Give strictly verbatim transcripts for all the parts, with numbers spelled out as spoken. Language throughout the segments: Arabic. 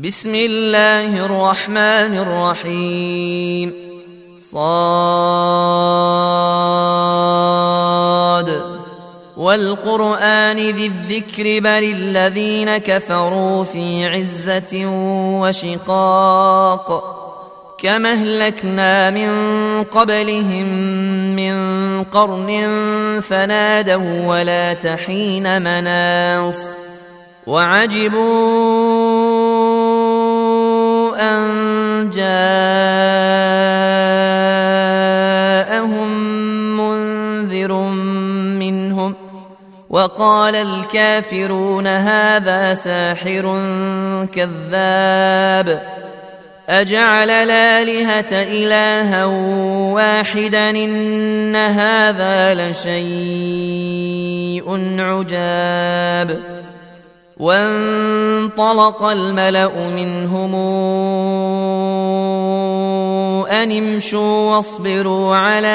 بسم الله الرحمن الرحيم. صاد والقرآن ذي الذكر بل الذين كفروا في عزة وشقاق كما أهلكنا من قبلهم من قرن فنادوا ولا تحين مناص وعجبوا أن جاءهم منذر منهم وقال الكافرون هذا ساحر كذاب أجعل الآلهة إلها واحدا إن هذا لشيء عجاب. وانطلق الملأ منهم أن امشوا واصبروا على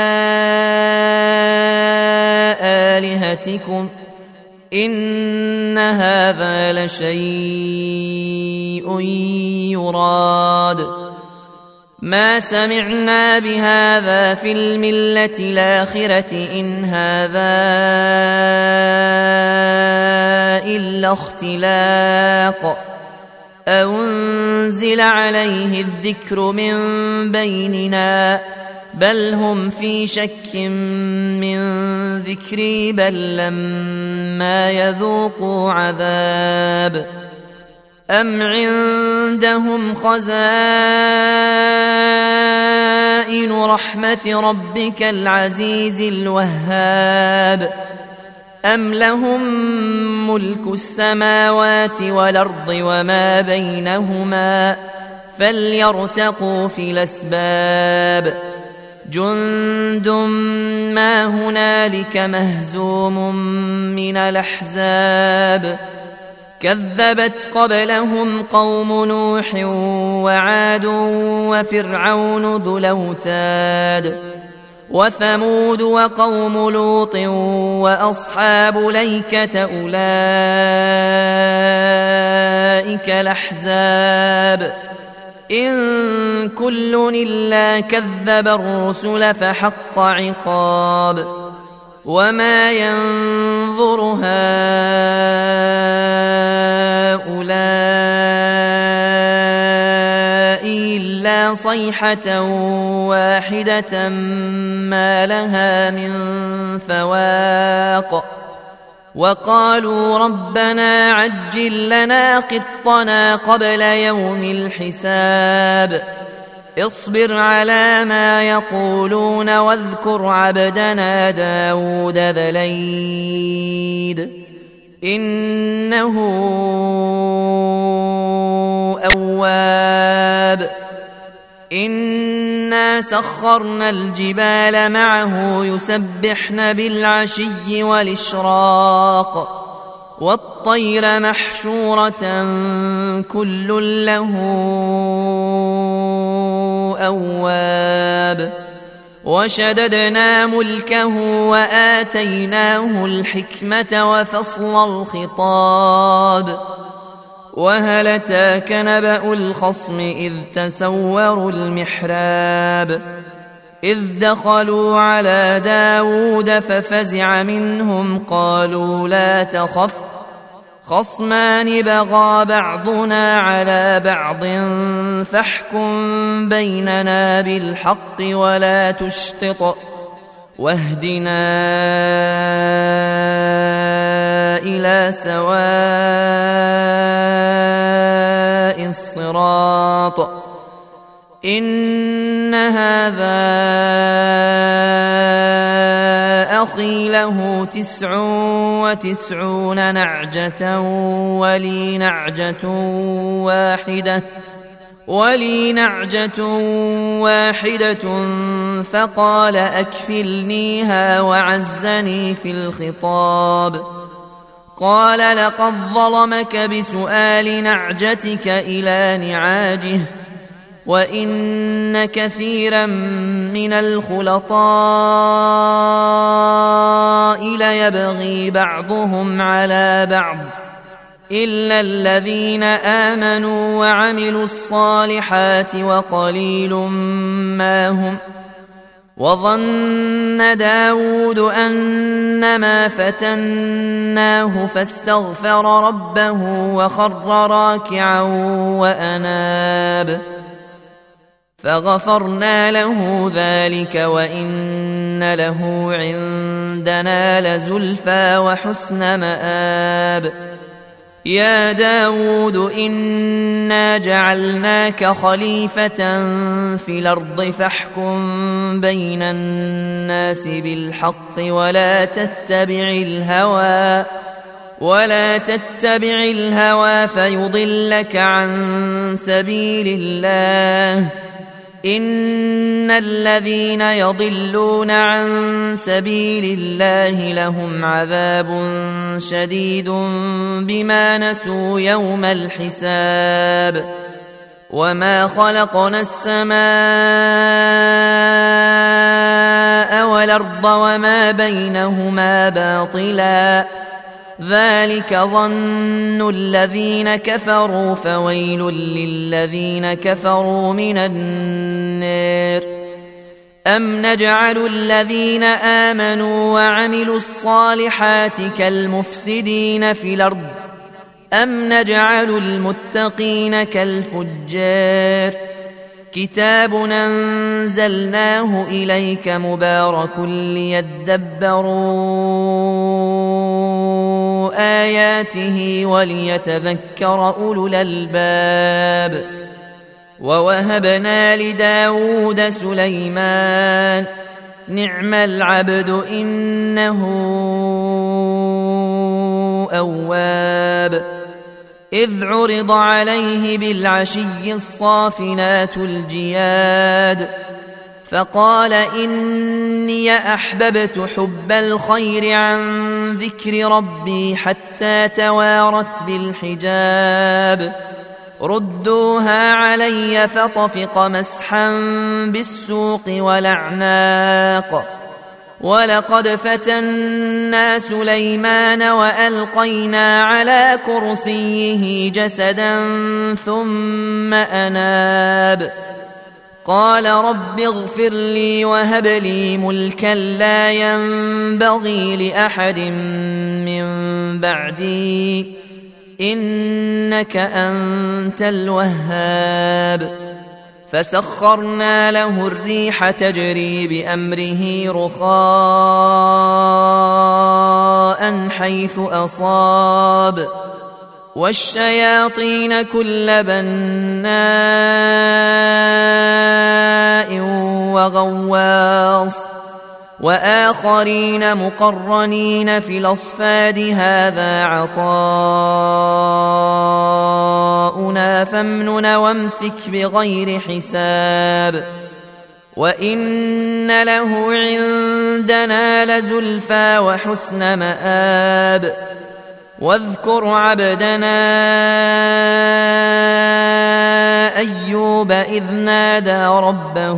آلهتكم إن هذا لشيء يراد ما سمعنا بهذا في الملة الآخرة إن هذا إلا اختلاق أنزل عليه الذكر من بيننا بل هم في شك من ذكري بل لما يذوقوا عذاب أم عندهم خزائن رحمة ربك العزيز الوهاب أم لهم ملك السماوات والأرض وما بينهما فليرتقوا في الأسباب جند ما هنالك مهزوم من الأحزاب كذبت قبلهم قوم نوح وعاد وفرعون ذو الأوتاد وثمود وقوم لوط وأصحاب ليكة أولئك الأحزاب إن كل إلا كذب الرسل فحق عقاب وما ينظر هؤلاء إلا صيحة واحدة ما لها من فواق وقالوا ربنا عجل لنا قطنا قبل يوم الحساب اصبر على ما يقولون واذكر عبدنا داود ذا الأيد إنه أواب إنا سخرنا الجبال معه يسبحن بالعشي والإشراق والطير محشورة كل له أواب وشددنا ملكه وآتيناه الحكمة وفصل الخطاب وهل أتاك نبأ الخصم إذ تسوروا المحراب إذ دخلوا على داود ففزع منهم قالوا لا تخف خصمان بغى بعضنا على بعض فاحكم بيننا بالحق ولا تشطط واهدنا إلى سواء الصراط إن هذا أخي له تسع وتسعون نعجة ولي نعجة واحدة ولي نعجة واحدة فقال أكفلنيها وعزني في الخطاب قال لقد ظلمك بسؤال نعجتك إلى نعاجه وإن كثيرا من الخلطاء ليبغي بعضهم على بعض إلا الذين آمنوا وعملوا الصالحات وقليل ما هم. وظن داود أنما فتناه فاستغفر ربه وخر راكعا وأناب فغفرنا له ذلك وإن له عندنا لزلفى وحسن مآب. يا داود إنا جعلناك خليفة في الأرض فاحكم بين الناس بالحق ولا تتبع الهوى ولا تتبع الهوى فيضلك عن سبيل الله. إن الذين يضلون عن سبيل الله لهم عذاب شديد بما نسوا يوم الحساب. وما خلقنا السماء والأرض وما بينهما باطلا ذلك ظن الذين كفروا فويل للذين كفروا من النار. أم نجعل الذين آمنوا وعملوا الصالحات كالمفسدين في الأرض أم نجعل المتقين كالفجار. كتاب أنزلناه إليك مبارك ليدبروا آياته وليتذكر أولو الألباب. ووهبنا لداود سليمان نعم العبد إنه أواب. إذ عرض عليه بالعشي الصافنات الجياد فقال إني أحببت حب الخير عن ذكر ربي حتى توارت بالحجاب. ردوها علي فطفق مسحا بالسوق والأعناق. ولقد فتنا سليمان وألقينا على كرسيه جسدا ثم أناب قال رب اغفر لي وهب لي ملكا لا ينبغي لأحد من بعدي إنك أنت الوهاب. فسخرنا له الريح تجري بأمره رخاء حيث أصاب والشياطين كل بناء وغواص وآخرين مقرنين في الأصفاد هذا عطاؤنا فامنن وامسك بغير حساب. وإن له عندنا لزلفى وحسن مآب. واذكر عبدنا أيوب إذ نادى ربه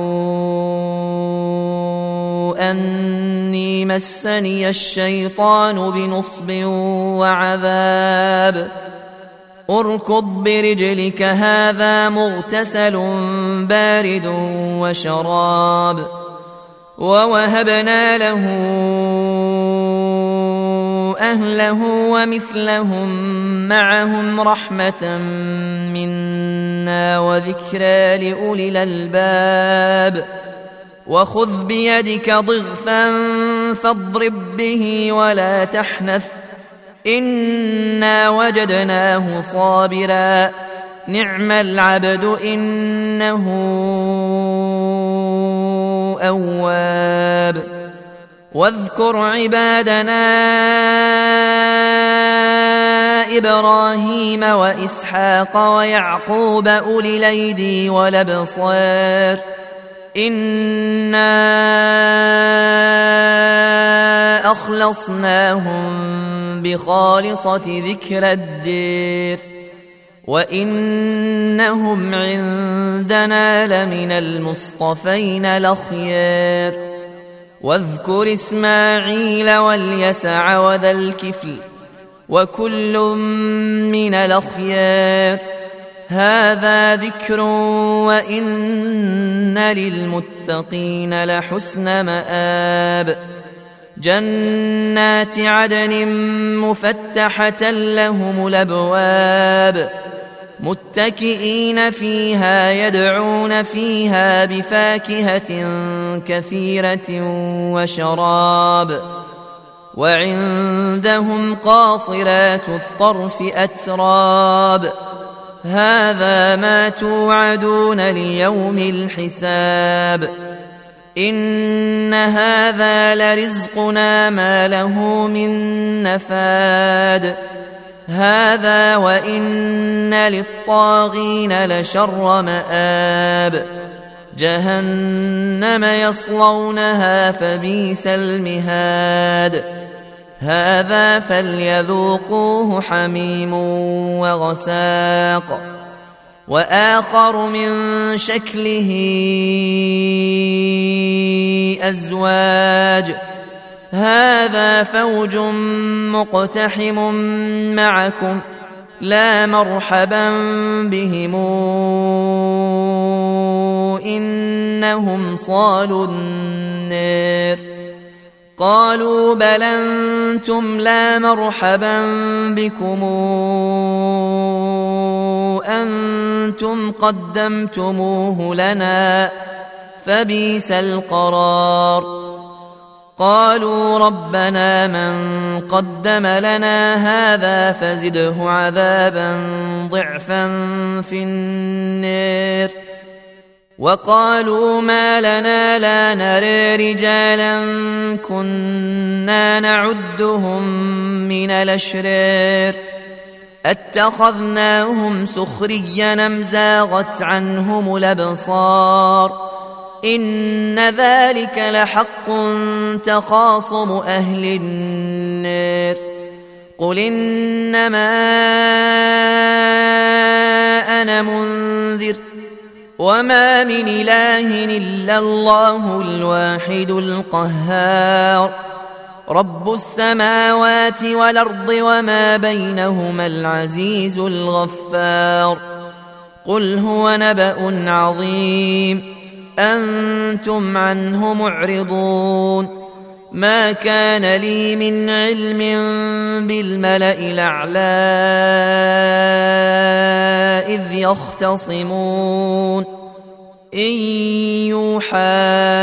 أني مسني الشيطان بنصب وعذاب. اركض برجلك هذا مغتسل بارد وشراب. ووهبنا له أهله ومثلهم معهم رحمة منا وذكرى لأولي الألباب. وخذ بيدك ضغثا فاضرب به ولا تحنث إنا وجدناه صابرا نعم العبد إنه أواب. واذكر عبادنا إبراهيم وإسحاق ويعقوب أولي الأيدي والأبصار إنا أخلصناهم بخالصة ذكر الدير وإنهم عندنا لمن المصطفين الأخيار. واذكر إسماعيل واليسع وذا الكفل وكل من الأخيار. هذا ذكر وإن للمتقين لحسن مآب. جنات عدن مفتحة لهم الأبواب متكئين فيها يدعون فيها بفاكهة كثيرة وشراب. وعندهم قاصرات الطرف أتراب. هذا ما توعدون ليوم الحساب. إن هذا لرزقنا ما له من نفاد. هذا وإن للطاغين لشر مآب. جهنم يصلونها فبئس المهاد. هذا فليذوقوه حميم وغساق. وآخر من شكله أزواج. هذا فوج مقتحم معكم لا مرحبا بهم إنهم صالوا النار. قالوا بل أنتم لا مرحبا بكم أنتم قدمتموه لنا فبئس القرار. قالوا ربنا من قدم لنا هذا فزده عذابا ضعفا في النار. وقالوا ما لنا لا نرى رجالا كنا نعدهم من الأشرار اتخذناهم سخريا أم زاغت عنهم الأبصار. إن ذلك لحق تخاصم أهل النار. قل إنما أنا منذر وما من إله إلا الله الواحد القهار. رب السماوات والأرض وما بينهما العزيز الغفار. قل هو نبأ عظيم أنتم عنه معرضون. ما كان لي من علم بالملأ الأعلى إذ يختصمون. إن يوحى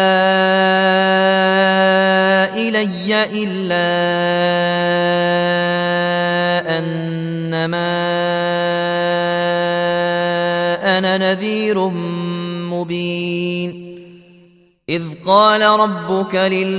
إلي إلا أنما أنا نذير مبين. إذ قال ربك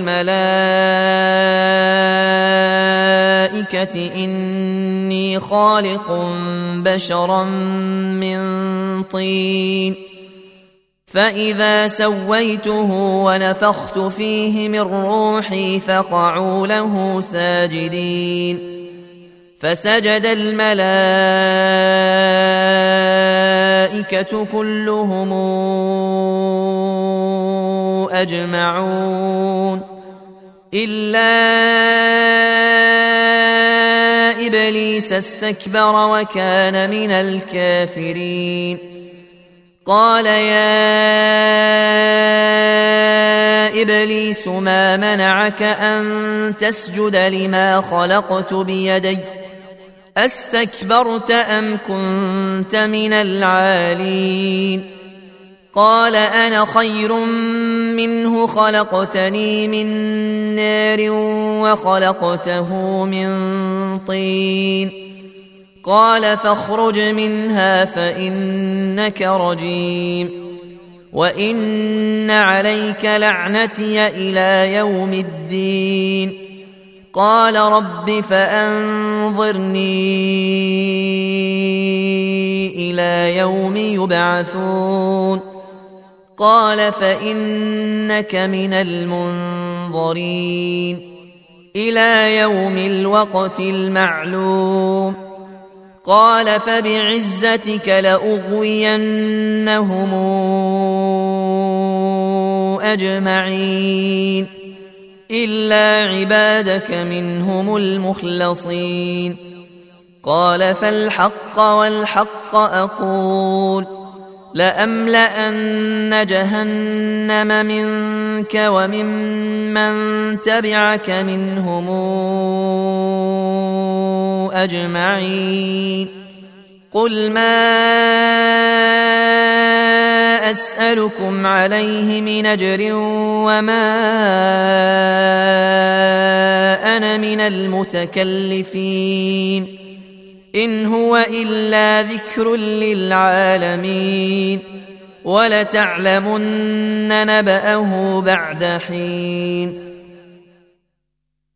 للملائكة إني خالق بشرا من طين فإذا سويته ونفخت فيه من روحي فقعوا له ساجدين. فسجد الملائكة كلهم أجمعون إلا إبليس استكبر وكان من الكافرين. قال يا إبليس ما منعك أن تسجد لما خلقت بيدي أستكبرت أم كنت من العالين؟ قال أنا خير منه خلقتني من نار وخلقته من طين. قال فاخرج منها فإنك رجيم وإن عليك لعنتي إلى يوم الدين. قال رب فأنظرني إلى يوم يبعثون. قال فإنك من المنظرين إلى يوم الوقت المعلوم. قال فبعزتك لأغوينهم أجمعين إلا عبادك منهم المخلصين. قال فالحق والحق أقول لأملأن جهنم منك وممن تبعك منهم أجمعين قل ما أسألكم عليه من أجر وما أنا من المتكلفين إن هو إلا ذكر للعالمين ولتعلمن نبأه بعد حين